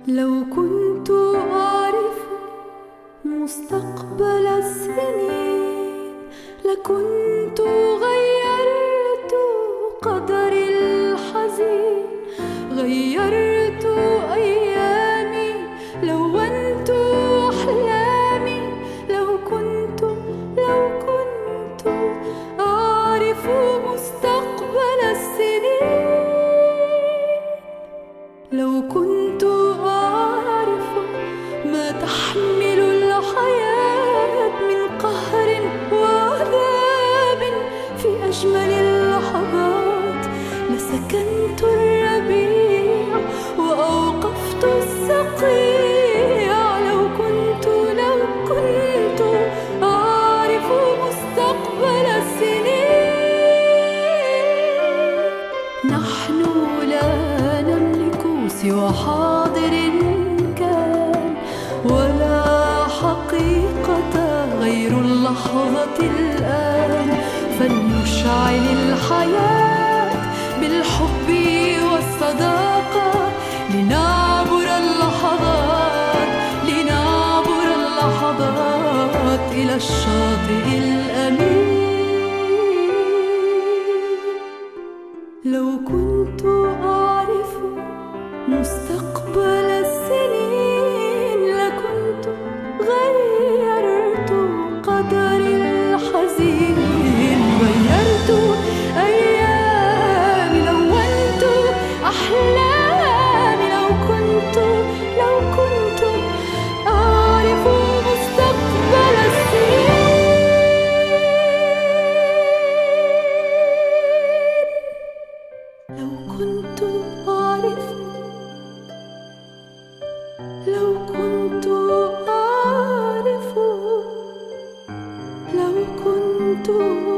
لو كنت أعرف مستقبل السنين لكنت غيرت قدري الحزين، غيرت أيامي، لونت أحلامي. لو كنت أعرف مستقبل السنين، لو كنت أعرف ما تحمل الحياة من قهر وعذاب، في أجمل اللحظات لسكنت الربيع وأوقفت الصقيع. لو كنت أعرف مستقبل السنين. نحن لا نملك سوى حاضر كان، ولا حقيقة غير اللحظة الآن. فلنشعل الحياة بالحب والصداقة، لنعبر اللحظات إلى الشاطئ الأمين. لو كنت أعرف مستقبل السنين لكنت غيرت قدري الحزين، غيرت أيامي، لونت أحلامي. لو كنت أعرف مستقبل السنين، لو كنت أعرف، لو كنت أعرف، لو كنت